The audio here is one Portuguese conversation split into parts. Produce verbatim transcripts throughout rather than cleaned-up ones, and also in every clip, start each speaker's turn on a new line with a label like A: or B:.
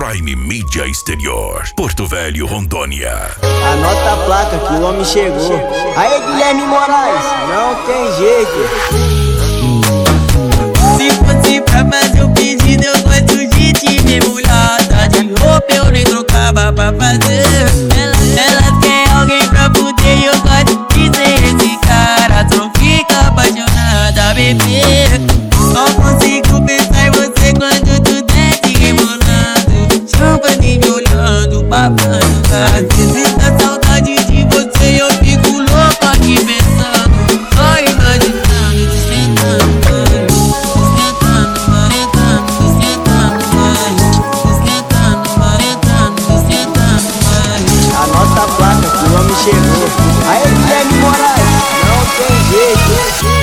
A: Prime Mídia Exterior, Porto Velho, Rondônia.
B: Anota a placa que o homem chegou. Aê, Guilherme Moraes, não tem jeito.
C: Se fosse pra fazer o pedido, eu gosto de te ver mulata. De roupa eu nem trocava pra fazer. Ela quer alguém pra fuder e eu gosto de ser esse cara. Tu não fica apaixonada, bebê. Só consigo pensar em você quando tu desce rebolando. Champanhe me olhando, babando. Às vezes dá saudade de você, eu fico louco aqui pensando. Só imaginando, te sentando, mano. Te sentando, marentando, te sentando, mano. Te sentando, marentando, te sentando, mano.
B: Anota a placa que o homem chegou. Aê, Guilherme Moraes, não tem jeito.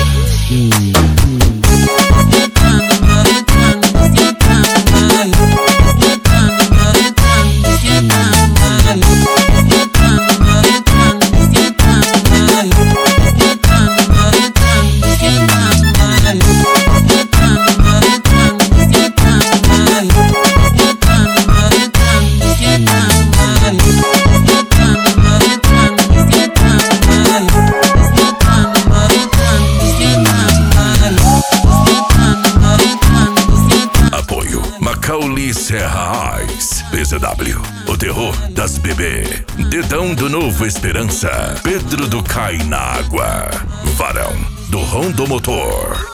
A: Macaulay Serra Ice, P Z W, o terror das bebê, Dedão do Novo Esperança, Pedro do Cai na Água, Varão do Rondomotor.